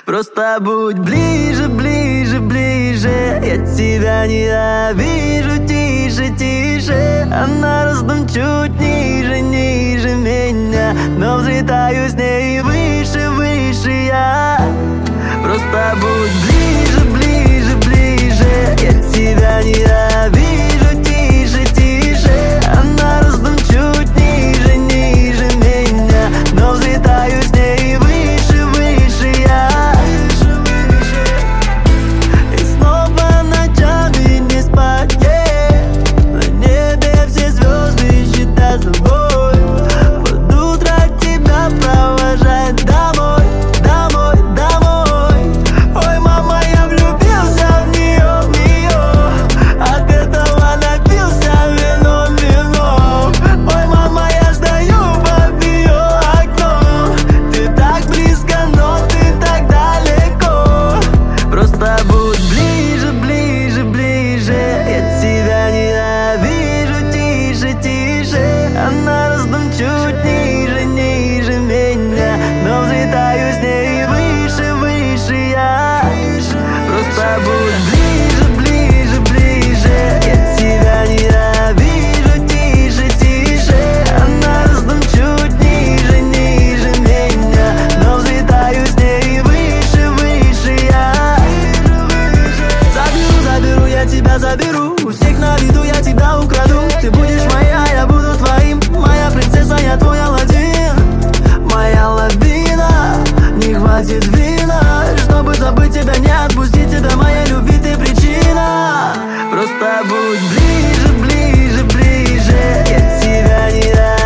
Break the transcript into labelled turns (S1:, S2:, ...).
S1: Просто будь ближе, ближе, ближе. Я тебя ненавижу, тише, тише. А на раздум чуть ниже, ниже меня, но взлетаю с ней выше, выше я. Просто будь ближе, ближе, ближе. Я тебя ненавижу, тише, тише. А на раздум чуть ниже, ниже меня, но взлетаю с ней выше, выше я. И снова ночами не спать, на небе все звезды считать с тобой. Под утро тебя провожать домой, домой, домой. Ой, мама, я влюбился в нее, от этого напился вином, вином. Ой, мама, я стою под ее окном. Ты так близко, но ты так далеко. Просто будь ближе, ближе, ближе. Я тебя ненавижу, тише, тише. А на раздум чуть ниже, ниже меня, но взлетаю с ней выше, выше я. Просто будь ближе, ближе, ближе. Я тебя ненавижу, тише, тише. А на раздум чуть ниже, ниже меня, но взлетаю с ней выше, выше я. Заберу, заберу, я тебя заберу. У всех на виду я тебя украду. Ты будешь моя, я буду твоим. Моя принцесса, я твой Аладдин. Моя лавина, не хватит вина, чтобы забыть тебя, не отпустить тебя. Моей любви ты причина. Просто будь ближе, ближе, ближе. Я тебя не